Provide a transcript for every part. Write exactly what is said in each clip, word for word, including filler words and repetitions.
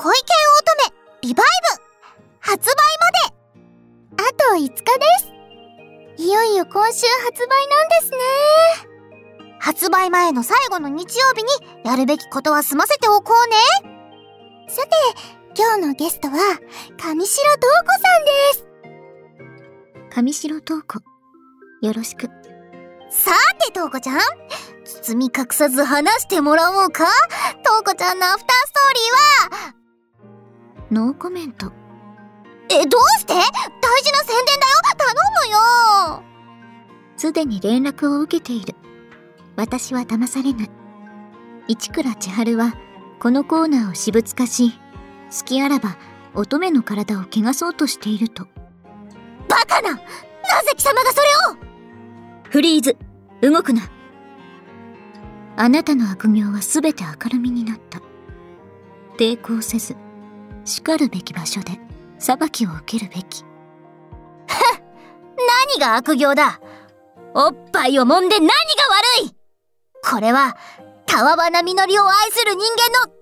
恋系乙女リバイブ発売まであといつかです。いよいよ今週発売なんですね。発売前の最後の日曜日にやるべきことは済ませておこうね。さて、今日のゲストは上白瞳子さんです。 上白瞳子、よろしく。 さて瞳子ちゃん、包み隠さず話してもらおうか。瞳子ちゃんのアフターストーリーはノーコメント。 え、どうして？大事な宣伝だよ、頼むよ。 すでに連絡を受けている。私は騙されない。市倉千春はこのコーナーを私物化し、隙あらば乙女の体を汚そうとしていると。 バカな！なぜ貴様がそれを！ フリーズ、動くな。あなたの悪行はすべて明るみになった。抵抗せず、叱るべき場所で裁きを受けるべき。 ふっ、何が悪行だ。おっぱいを揉んで何が悪い。これはたわわな実りを愛する人間の当然の権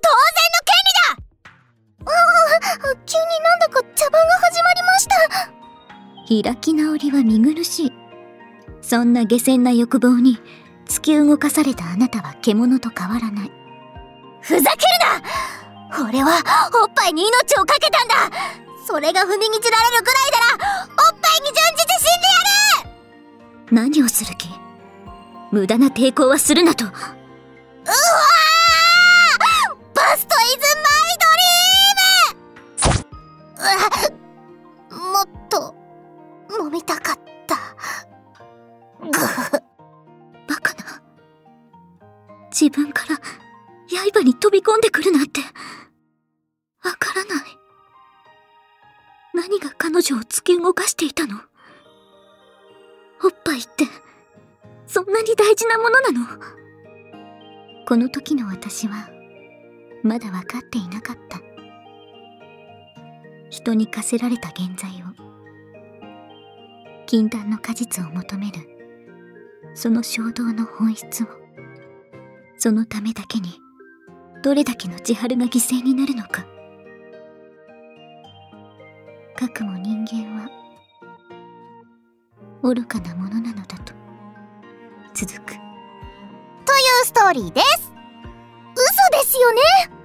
利だ。ああ、急になんだか茶番が始まりました。 開き直りは見苦しい。そんな下賤な欲望に突き動かされたあなたは獣と変わらない。 ふざけるな。俺はおっぱいに命をかけたんだ。それが踏みにじられるくらいならおっぱいに準じて死んでやる。 何をする気？無駄な抵抗はするなと。うわー！バストイズマイドリーム。うわ、もっと揉みたかった。ぐバカな。自分から刃に飛び込んでくるなんてわからない。何が彼女を突き動かしていたの？おっぱいってそんなに大事なものなの？この時の私はまだ分かっていなかった。人に課せられた原罪を、禁断の果実を求めるその衝動の本質を、そのためだけにどれだけの千春が犠牲になるのか。かくも人間は愚かなものなのだと。続く。 というストーリーです。嘘ですよね。